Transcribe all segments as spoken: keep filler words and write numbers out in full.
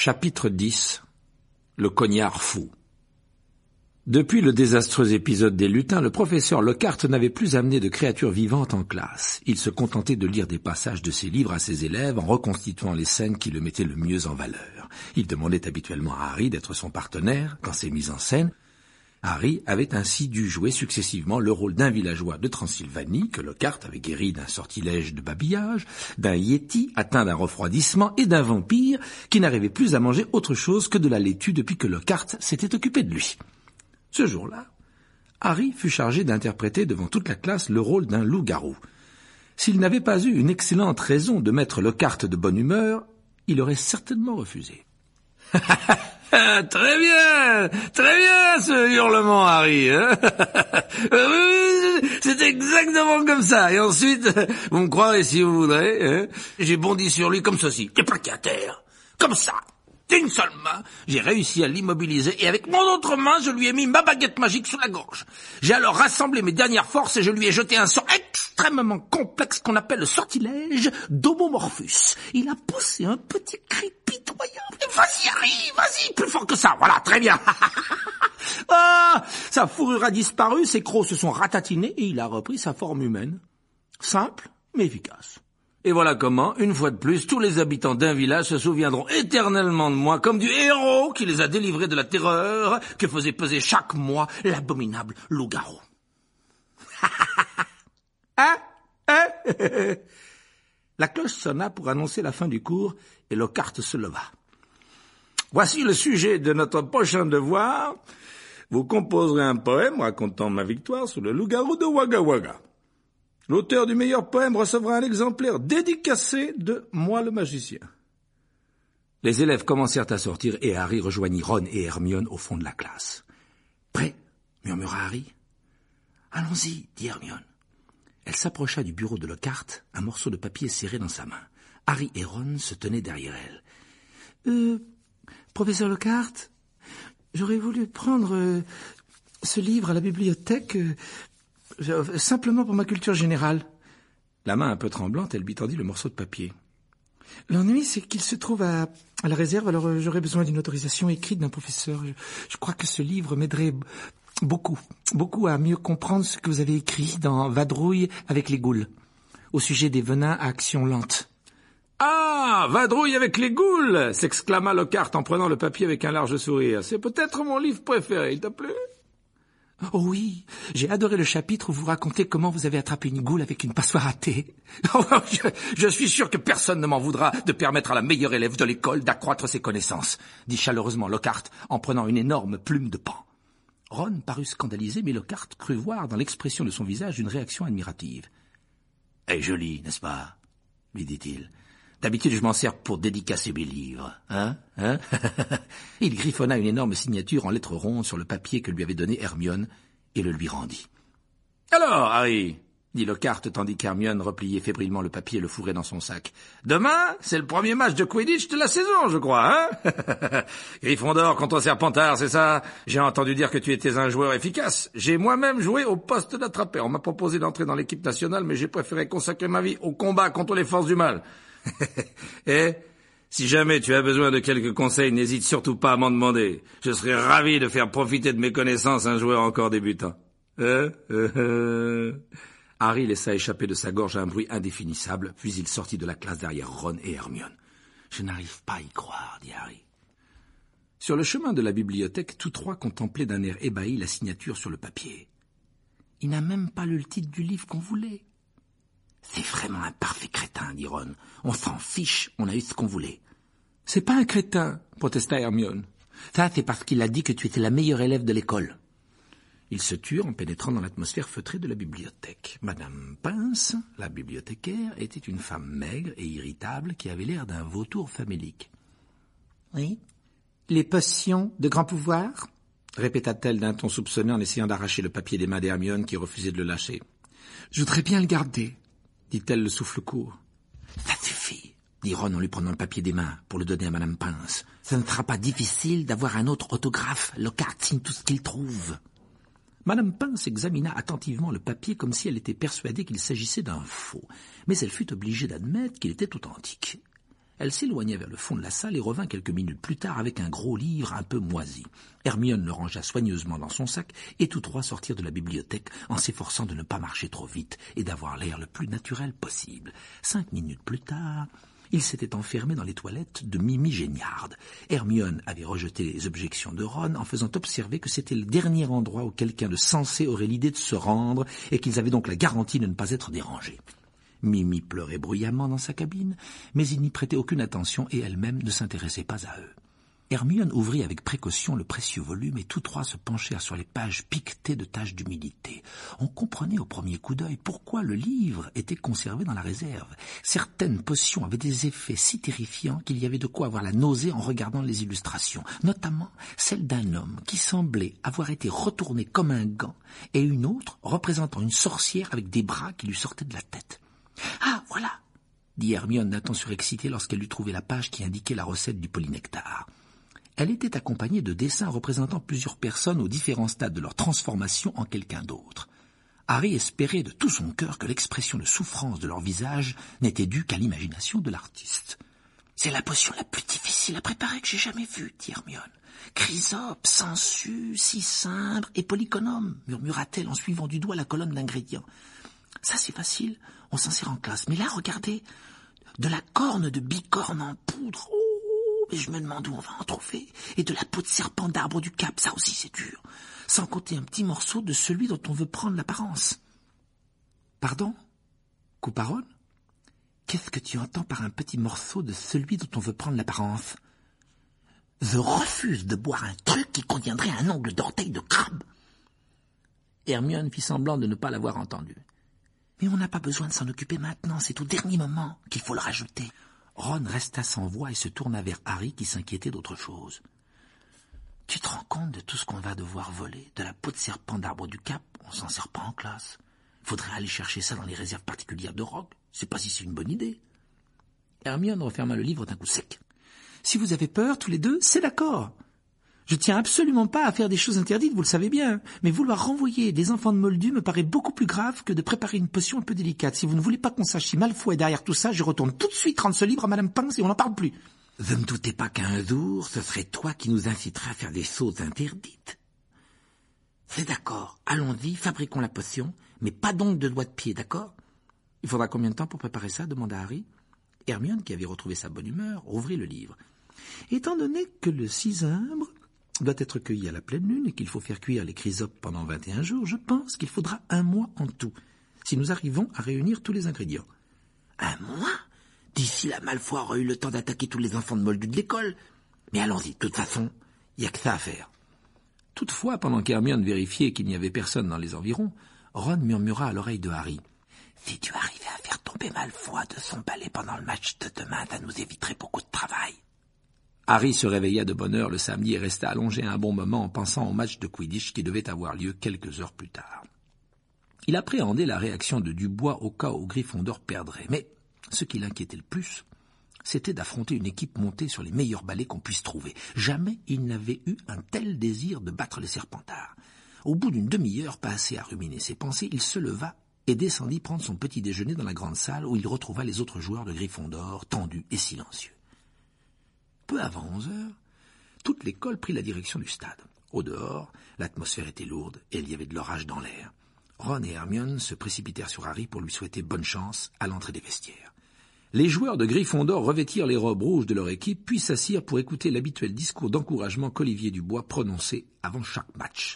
Chapitre dix. Le cognard fou. Depuis le désastreux épisode des lutins, le professeur Lockhart n'avait plus amené de créatures vivantes en classe. Il se contentait de lire des passages de ses livres à ses élèves en reconstituant les scènes qui le mettaient le mieux en valeur. Il demandait habituellement à Harry d'être son partenaire dans ses mises en scène. Harry avait ainsi dû jouer successivement le rôle d'un villageois de Transylvanie que Lockhart avait guéri d'un sortilège de babillage, d'un yéti atteint d'un refroidissement et d'un vampire qui n'arrivait plus à manger autre chose que de la laitue depuis que Lockhart s'était occupé de lui. Ce jour-là, Harry fut chargé d'interpréter devant toute la classe le rôle d'un loup-garou. S'il n'avait pas eu une excellente raison de mettre Lockhart de bonne humeur, il aurait certainement refusé. Très bien, très bien ce hurlement, Harry. Hein. Oui, c'est exactement comme ça. Et ensuite, vous me croirez si vous voudrez, hein, j'ai bondi sur lui comme ceci, j'ai plaqué à terre, comme ça. D'une seule main, j'ai réussi à l'immobiliser et avec mon autre main, je lui ai mis ma baguette magique sous la gorge. J'ai alors rassemblé mes dernières forces et je lui ai jeté un sort extrêmement complexe qu'on appelle le sortilège d'Homomorphus. Il a poussé un petit cri pitoyable. Vas-y, Harry, vas-y, plus fort que ça. Voilà, très bien. Ah, sa fourrure a disparu, ses crocs se sont ratatinés et il a repris sa forme humaine. Simple, mais efficace. Et voilà comment, une fois de plus, tous les habitants d'un village se souviendront éternellement de moi comme du héros qui les a délivrés de la terreur que faisait peser chaque mois l'abominable loup-garou. Hein? Hein? La cloche sonna pour annoncer la fin du cours et Lockhart se leva. Voici le sujet de notre prochain devoir. Vous composerez un poème racontant ma victoire sur le loup-garou de Wagga Wagga. L'auteur du meilleur poème recevra un exemplaire dédicacé de moi le magicien. Les élèves commencèrent à sortir et Harry rejoignit Ron et Hermione au fond de la classe. « Prêt ?» murmura Harry. « Allons-y, » dit Hermione. Elle s'approcha du bureau de Lockhart, un morceau de papier serré dans sa main. Harry et Ron se tenaient derrière elle. « Euh, professeur Lockhart, j'aurais voulu prendre euh, ce livre à la bibliothèque... Euh, simplement pour ma culture générale. » La main un peu tremblante, elle lui tendit le morceau de papier. « L'ennui, c'est qu'il se trouve à, à la réserve, alors euh, j'aurais besoin d'une autorisation écrite d'un professeur. Je, je crois que ce livre m'aiderait beaucoup, beaucoup à mieux comprendre ce que vous avez écrit dans Vadrouille avec les goules, au sujet des venins à action lente. »« Ah, Vadrouille avec les goules !» s'exclama Lockhart en prenant le papier avec un large sourire. « C'est peut-être mon livre préféré, il t'a plu ?» « Oh oui, j'ai adoré le chapitre où vous racontez comment vous avez attrapé une goule avec une passoire à thé. Oh, je, je suis sûr que personne ne m'en voudra de permettre à la meilleure élève de l'école d'accroître ses connaissances, » dit chaleureusement Lockhart en prenant une énorme plume de pan. Ron parut scandalisé, mais Lockhart crut voir dans l'expression de son visage une réaction admirative. « Elle est jolie, n'est-ce pas ?» lui dit-il. « D'habitude, je m'en sers pour dédicacer mes livres, hein, hein ?» Il griffonna une énorme signature en lettres rondes sur le papier que lui avait donné Hermione et le lui rendit. « Alors, Harry, » dit Lockhart tandis qu'Hermione repliait fébrilement le papier et le fourrait dans son sac. « Demain, c'est le premier match de Quidditch de la saison, je crois, hein ?»« Gryffondor contre Serpentard, c'est ça? J'ai entendu dire que tu étais un joueur efficace. J'ai moi-même joué au poste d'attrapeur. On m'a proposé d'entrer dans l'équipe nationale, mais j'ai préféré consacrer ma vie au combat contre les forces du mal. » Et si jamais tu as besoin de quelques conseils, n'hésite surtout pas à m'en demander. Je serais ravi de faire profiter de mes connaissances un joueur encore débutant. Euh, euh, euh. Harry laissa échapper de sa gorge un bruit indéfinissable, puis il sortit de la classe derrière Ron et Hermione. « Je n'arrive pas à y croire, » dit Harry. Sur le chemin de la bibliothèque, tous trois contemplaient d'un air ébahi la signature sur le papier. « Il n'a même pas lu le titre du livre qu'on voulait. »« C'est vraiment un parfait crétin, » dit Ron. « On s'en fiche, on a eu ce qu'on voulait. »« C'est pas un crétin, » protesta Hermione. « Ça, c'est parce qu'il a dit que tu étais la meilleure élève de l'école. » Ils se turent en pénétrant dans l'atmosphère feutrée de la bibliothèque. Madame Pince, la bibliothécaire, était une femme maigre et irritable qui avait l'air d'un vautour famélique. « Oui, les potions de grand pouvoir ?» répéta-t-elle d'un ton soupçonneux en essayant d'arracher le papier des mains d'Hermione qui refusait de le lâcher. « Je voudrais bien le garder, » dit-elle le souffle court. « Ça suffit, » dit Ron en lui prenant le papier des mains pour le donner à Madame Pince. « Ce ne sera pas difficile d'avoir un autre autographe. Lockhart signe tout ce qu'il trouve. » Madame Pince examina attentivement le papier comme si elle était persuadée qu'il s'agissait d'un faux, mais elle fut obligée d'admettre qu'il était authentique. Elle s'éloigna vers le fond de la salle et revint quelques minutes plus tard avec un gros livre un peu moisi. Hermione le rangea soigneusement dans son sac et tous trois sortirent de la bibliothèque en s'efforçant de ne pas marcher trop vite et d'avoir l'air le plus naturel possible. Cinq minutes plus tard, ils s'étaient enfermés dans les toilettes de Mimi Géniarde. Hermione avait rejeté les objections de Ron en faisant observer que c'était le dernier endroit où quelqu'un de sensé aurait l'idée de se rendre et qu'ils avaient donc la garantie de ne pas être dérangés. Mimi pleurait bruyamment dans sa cabine, mais il n'y prêtait aucune attention et elle-même ne s'intéressait pas à eux. Hermione ouvrit avec précaution le précieux volume et tous trois se penchèrent sur les pages piquetées de taches d'humidité. On comprenait au premier coup d'œil pourquoi le livre était conservé dans la réserve. Certaines potions avaient des effets si terrifiants qu'il y avait de quoi avoir la nausée en regardant les illustrations, notamment celle d'un homme qui semblait avoir été retourné comme un gant et une autre représentant une sorcière avec des bras qui lui sortaient de la tête. « Ah, voilà !» dit Hermione d'un ton surexcité lorsqu'elle eut trouvé la page qui indiquait la recette du polynectar. Elle était accompagnée de dessins représentant plusieurs personnes aux différents stades de leur transformation en quelqu'un d'autre. Harry espérait de tout son cœur que l'expression de souffrance de leur visage n'était due qu'à l'imagination de l'artiste. « C'est la potion la plus difficile à préparer que j'ai jamais vue, » dit Hermione. « Chrysope, sangsue, cicimbre et polyconome, » murmura-t-elle en suivant du doigt la colonne d'ingrédients. « Ça c'est facile, on s'en sert en classe. Mais là, regardez, de la corne de bicorne en poudre. Oh, mais je me demande où on va en trouver. Et de la peau de serpent d'arbre du Cap, ça aussi c'est dur. Sans compter un petit morceau de celui dont on veut prendre l'apparence. »« Pardon ? coupa Ron ? Qu'est-ce que tu entends par un petit morceau de celui dont on veut prendre l'apparence ? Je refuse de boire un truc qui contiendrait un ongle d'orteil de crabe. » Hermione fit semblant de ne pas l'avoir entendu. « Mais on n'a pas besoin de s'en occuper maintenant, c'est au dernier moment qu'il faut le rajouter. » Ron resta sans voix et se tourna vers Harry qui s'inquiétait d'autre chose. « Tu te rends compte de tout ce qu'on va devoir voler? De la peau de serpent d'arbre du Cap, on s'en sert pas en classe. Il faudrait aller chercher ça dans les réserves particulières de Rogue. Je sais pas si c'est une bonne idée. » Hermione referma le livre d'un coup sec. « Si vous avez peur, tous les deux, c'est d'accord. Je tiens absolument pas à faire des choses interdites, vous le savez bien, mais vouloir renvoyer des enfants de Moldus me paraît beaucoup plus grave que de préparer une potion un peu délicate. Si vous ne voulez pas qu'on sache si Malfoy est derrière tout ça, je retourne tout de suite rendre ce livre à Madame Pince et on n'en parle plus. »« Je ne doutais pas qu'un jour, ce serait toi qui nous inciterais à faire des choses interdites. »« C'est d'accord, allons-y, fabriquons la potion, mais pas donc de doigts de pied, d'accord ? » ?»« Il faudra combien de temps pour préparer ça ? » demanda Harry. Hermione, qui avait retrouvé sa bonne humeur, rouvrit le livre. « Étant donné que le cicimbre doit être cueilli à la pleine lune et qu'il faut faire cuire les chrysopes pendant vingt et un jours, je pense qu'il faudra un mois en tout, si nous arrivons à réunir tous les ingrédients. »« Un mois ? D'ici là, Malfoy aura eu le temps d'attaquer tous les enfants de Moldus de l'école. Mais allons-y, de toute façon, il n'y a que ça à faire. » Toutefois, pendant qu'Hermione vérifiait qu'il n'y avait personne dans les environs, Ron murmura à l'oreille de Harry. « Si tu arrivais à faire tomber Malfoy de son balai pendant le match de demain, ça nous éviterait beaucoup de travail. » Harry se réveilla de bonne heure le samedi et resta allongé un bon moment en pensant au match de Quidditch qui devait avoir lieu quelques heures plus tard. Il appréhendait la réaction de Dubois au cas où Gryffondor perdrait, mais ce qui l'inquiétait le plus, c'était d'affronter une équipe montée sur les meilleurs balais qu'on puisse trouver. Jamais il n'avait eu un tel désir de battre les Serpentards. Au bout d'une demi-heure passée à ruminer ses pensées, il se leva et descendit prendre son petit déjeuner dans la grande salle où il retrouva les autres joueurs de Gryffondor, tendus et silencieux. Peu avant onze heures, toute l'école prit la direction du stade. Au dehors, l'atmosphère était lourde et il y avait de l'orage dans l'air. Ron et Hermione se précipitèrent sur Harry pour lui souhaiter bonne chance à l'entrée des vestiaires. Les joueurs de Gryffondor revêtirent les robes rouges de leur équipe, puis s'assirent pour écouter l'habituel discours d'encouragement qu'Olivier Dubois prononçait avant chaque match.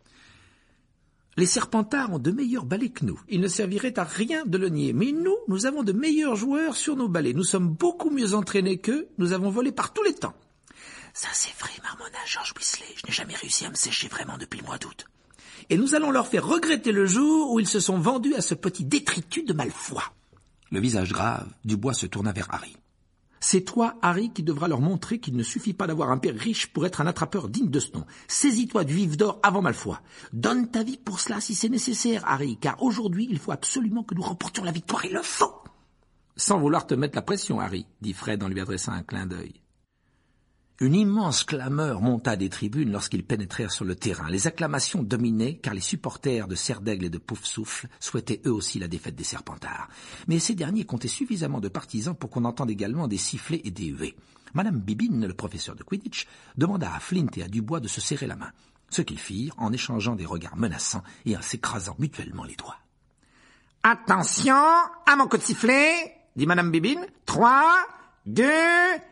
Les Serpentards ont de meilleurs balais que nous. Il ne servirait à rien de le nier. Mais nous, nous avons de meilleurs joueurs sur nos balais. Nous sommes beaucoup mieux entraînés qu'eux. Nous avons volé par tous les temps. Ça c'est vrai, marmonna George Weasley. Je n'ai jamais réussi à me sécher vraiment depuis le mois d'août. Et nous allons leur faire regretter le jour où ils se sont vendus à ce petit détritus de Malfoy. Le visage grave, Dubois se tourna vers Harry. C'est toi, Harry, qui devras leur montrer qu'il ne suffit pas d'avoir un père riche pour être un attrapeur digne de ce nom. Saisis-toi du vif d'or avant Malfoy. Donne ta vie pour cela si c'est nécessaire, Harry, car aujourd'hui, il faut absolument que nous remportions la victoire, il le faut. Sans vouloir te mettre la pression, Harry, dit Fred en lui adressant un clin d'œil. Une immense clameur monta des tribunes lorsqu'ils pénétrèrent sur le terrain. Les acclamations dominaient car les supporters de Serre-d'Aigle et de Poufsouffle souhaitaient eux aussi la défaite des Serpentards. Mais ces derniers comptaient suffisamment de partisans pour qu'on entende également des sifflets et des huées. Madame Bibine, le professeur de Quidditch, demanda à Flint et à Dubois de se serrer la main, ce qu'ils firent en échangeant des regards menaçants et en s'écrasant mutuellement les doigts. « Attention, à mon coup de sifflet !» dit Madame Bibine. « Trois, deux, un !»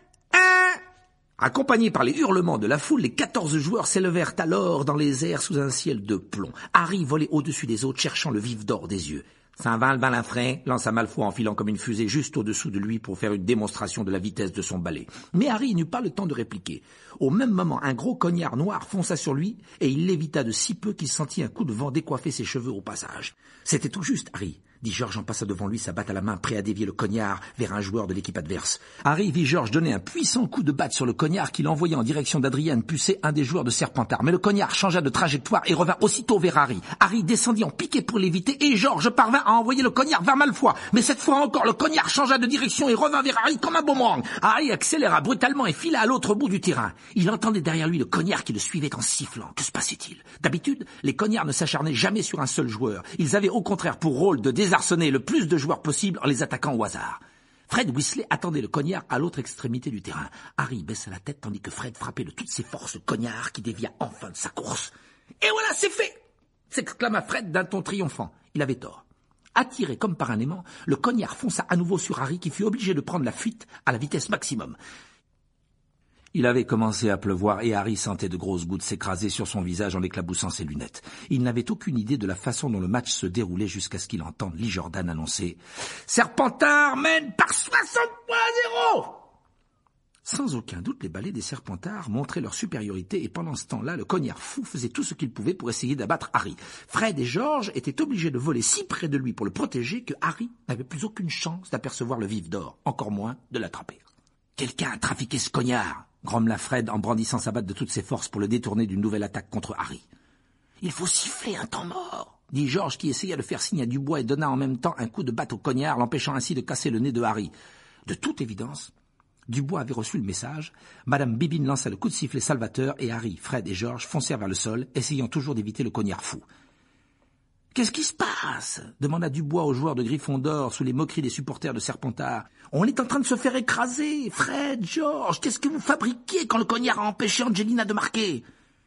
Accompagnés par les hurlements de la foule, les quatorze joueurs s'élevèrent alors dans les airs sous un ciel de plomb. Harry volait au-dessus des autres, cherchant le vif d'or des yeux. Saint-Val Balinfray lança Malfoy en filant comme une fusée juste au-dessous de lui pour faire une démonstration de la vitesse de son balai. Mais Harry n'eut pas le temps de répliquer. Au même moment, un gros cognard noir fonça sur lui et il l'évita de si peu qu'il sentit un coup de vent décoiffer ses cheveux au passage. « C'était tout juste, Harry !» dit Georges en passant devant lui, sa batte à la main, prêt à dévier le cognard vers un joueur de l'équipe adverse. Harry vit Georges donner un puissant coup de batte sur le cognard qu'il envoyait en direction d'Adrian Pucet, un des joueurs de Serpentard. Mais le cognard changea de trajectoire et revint aussitôt vers Harry. Harry descendit en piqué pour l'éviter et Georges parvint à envoyer le cognard vers Malfoy. Mais cette fois encore, le cognard changea de direction et revint vers Harry comme un boomerang. Harry accéléra brutalement et fila à l'autre bout du terrain. Il entendait derrière lui le cognard qui le suivait en sifflant. Que se passait-il? D'habitude, les cognards ne s'acharnaient jamais sur un seul joueur. Ils avaient au contraire pour rôle de désarçonner le plus de joueurs possible en les attaquant au hasard. Fred Weasley attendait le cognard à l'autre extrémité du terrain. Harry baissa la tête tandis que Fred frappait de toutes ses forces le cognard qui dévia enfin de sa course. « Et voilà, c'est fait !» s'exclama Fred d'un ton triomphant. Il avait tort. Attiré comme par un aimant, le cognard fonça à nouveau sur Harry qui fut obligé de prendre la fuite à la vitesse maximum. Il avait commencé à pleuvoir et Harry sentait de grosses gouttes s'écraser sur son visage en éclaboussant ses lunettes. Il n'avait aucune idée de la façon dont le match se déroulait jusqu'à ce qu'il entende Lee Jordan annoncer « Serpentard mène par soixante points à zéro !» Sans aucun doute, les balais des Serpentards montraient leur supériorité et pendant ce temps-là, le cognard fou faisait tout ce qu'il pouvait pour essayer d'abattre Harry. Fred et George étaient obligés de voler si près de lui pour le protéger que Harry n'avait plus aucune chance d'apercevoir le vif d'or, encore moins de l'attraper. « Quelqu'un a trafiqué ce cognard !» grommela Fred en brandissant sa batte de toutes ses forces pour le détourner d'une nouvelle attaque contre Harry. « Il faut siffler un temps mort !» dit George qui essaya de faire signe à Dubois et donna en même temps un coup de batte au cognard, l'empêchant ainsi de casser le nez de Harry. De toute évidence, Dubois avait reçu le message, Madame Bibine lança le coup de sifflet salvateur et Harry, Fred et George foncèrent vers le sol, essayant toujours d'éviter le cognard fou. « Qu'est-ce qui se passe ?» demanda Dubois aux joueurs de Gryffondor sous les moqueries des supporters de Serpentard. « On est en train de se faire écraser. Fred, George, qu'est-ce que vous fabriquiez quand le cognard a empêché Angelina de marquer ?»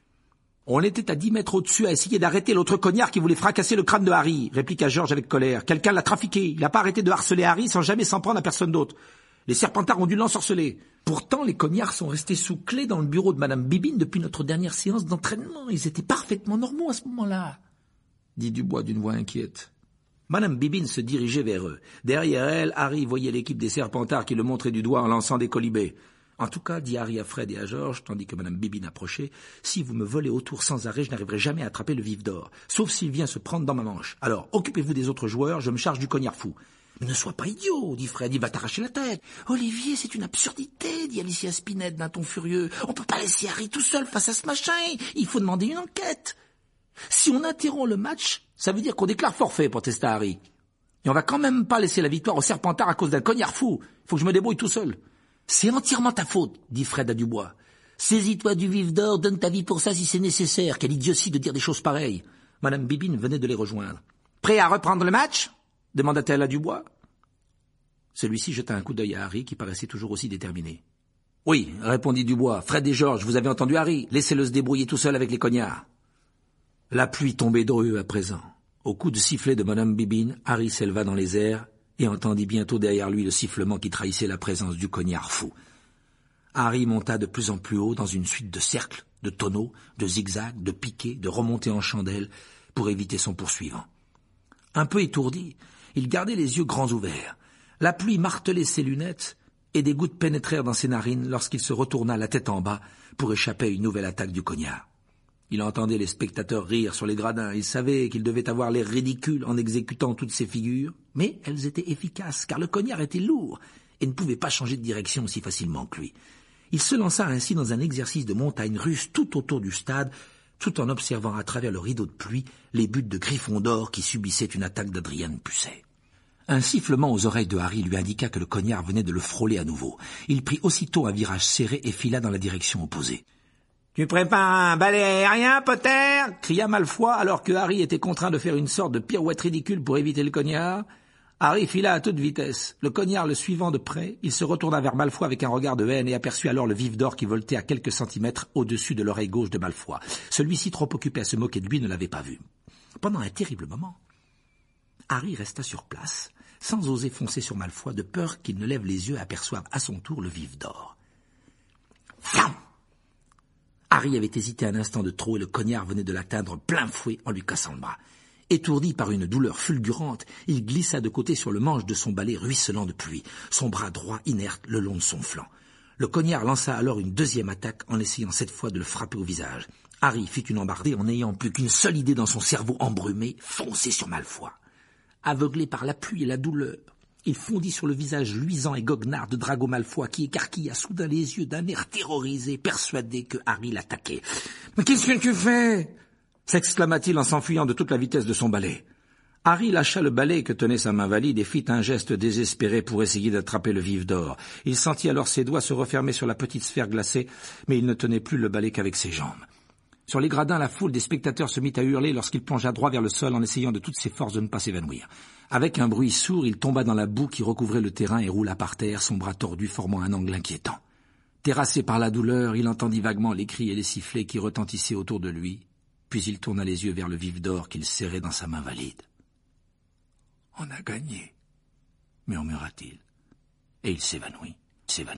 On était à dix mètres au-dessus à essayer d'arrêter l'autre cognard qui voulait fracasser le crâne de Harry, répliqua George avec colère. Quelqu'un l'a trafiqué. Il n'a pas arrêté de harceler Harry sans jamais s'en prendre à personne d'autre. Les Serpentards ont dû l'ensorceler. Pourtant, les cognards sont restés sous clé dans le bureau de Madame Bibine depuis notre dernière séance d'entraînement. Ils étaient parfaitement normaux à ce moment-là, dit Dubois d'une voix inquiète. Madame Bibine se dirigeait vers eux. Derrière elle, Harry voyait l'équipe des Serpentards qui le montrait du doigt en lançant des colibés. En tout cas, dit Harry à Fred et à George, tandis que Madame Bibine approchait, si vous me volez autour sans arrêt, je n'arriverai jamais à attraper le vif d'or, sauf s'il vient se prendre dans ma manche. Alors, occupez-vous des autres joueurs, je me charge du cognard fou. Mais ne sois pas idiot, dit Fred, il va t'arracher la tête. Olivier, c'est une absurdité, dit Alicia Spinette d'un ton furieux. On peut pas laisser Harry tout seul face à ce machin, il faut demander une enquête. Si on interrompt le match, ça veut dire qu'on déclare forfait, protesta Harry. Et on va quand même pas laisser la victoire au Serpentard à cause d'un cognard fou. Faut que je me débrouille tout seul. C'est entièrement ta faute, dit Fred à Dubois. Saisis-toi du vif d'or, donne ta vie pour ça si c'est nécessaire. Quelle idiotie de dire des choses pareilles. Madame Bibine venait de les rejoindre. Prêt à reprendre le match? Demanda-t-elle à Dubois. Celui-ci jeta un coup d'œil à Harry qui paraissait toujours aussi déterminé. Oui, répondit Dubois. Fred et George, vous avez entendu Harry? Laissez-le se débrouiller tout seul avec les cognards. La pluie tombait drue à présent. Au coup de sifflet de Madame Bibine, Harry s'éleva dans les airs et entendit bientôt derrière lui le sifflement qui trahissait la présence du cognard fou. Harry monta de plus en plus haut dans une suite de cercles, de tonneaux, de zigzags, de piquets, de remontées en chandelle pour éviter son poursuivant. Un peu étourdi, il gardait les yeux grands ouverts. La pluie martelait ses lunettes et des gouttes pénétrèrent dans ses narines lorsqu'il se retourna la tête en bas pour échapper à une nouvelle attaque du cognard. Il entendait les spectateurs rire sur les gradins. Il savait qu'il devait avoir l'air ridicule en exécutant toutes ces figures, mais elles étaient efficaces, car le cognard était lourd et ne pouvait pas changer de direction aussi facilement que lui. Il se lança ainsi dans un exercice de montagne russe tout autour du stade, tout en observant à travers le rideau de pluie les buts de Gryffondor qui subissaient une attaque d'Adrian Pucet. Un sifflement aux oreilles de Harry lui indiqua que le cognard venait de le frôler à nouveau. Il prit aussitôt un virage serré et fila dans la direction opposée. « Tu prépares un balai aérien, Potter ?» cria Malfoy, alors que Harry était contraint de faire une sorte de pirouette ridicule pour éviter le cognard. Harry fila à toute vitesse. Le cognard le suivant de près, il se retourna vers Malfoy avec un regard de haine et aperçut alors le vif d'or qui voltait à quelques centimètres au-dessus de l'oreille gauche de Malfoy. Celui-ci, trop occupé à se moquer de lui, ne l'avait pas vu. Pendant un terrible moment, Harry resta sur place, sans oser foncer sur Malfoy, de peur qu'il ne lève les yeux et aperçoive à son tour le vif d'or. Fiam ! Harry avait hésité un instant de trop et le cognard venait de l'atteindre plein fouet en lui cassant le bras. Étourdi par une douleur fulgurante, il glissa de côté sur le manche de son balai ruisselant de pluie, son bras droit inerte le long de son flanc. Le cognard lança alors une deuxième attaque en essayant cette fois de le frapper au visage. Harry fit une embardée en n'ayant plus qu'une seule idée dans son cerveau embrumé, foncer sur Malfoy. Aveuglé par la pluie et la douleur, il fondit sur le visage luisant et goguenard de Drago Malfoy qui écarquilla soudain les yeux d'un air terrorisé, persuadé que Harry l'attaquait. « Mais qu'est-ce que tu fais ?» s'exclama-t-il en s'enfuyant de toute la vitesse de son balai. Harry lâcha le balai que tenait sa main valide et fit un geste désespéré pour essayer d'attraper le vif d'or. Il sentit alors ses doigts se refermer sur la petite sphère glacée, mais il ne tenait plus le balai qu'avec ses jambes. Sur les gradins, la foule des spectateurs se mit à hurler lorsqu'il plongea droit vers le sol en essayant de toutes ses forces de ne pas s'évanouir. Avec un bruit sourd, il tomba dans la boue qui recouvrait le terrain et roula par terre, son bras tordu formant un angle inquiétant. Terrassé par la douleur, il entendit vaguement les cris et les sifflets qui retentissaient autour de lui, puis il tourna les yeux vers le vif d'or qu'il serrait dans sa main valide. « On a gagné » murmura-t-il, et il s'évanouit, s'évanouit.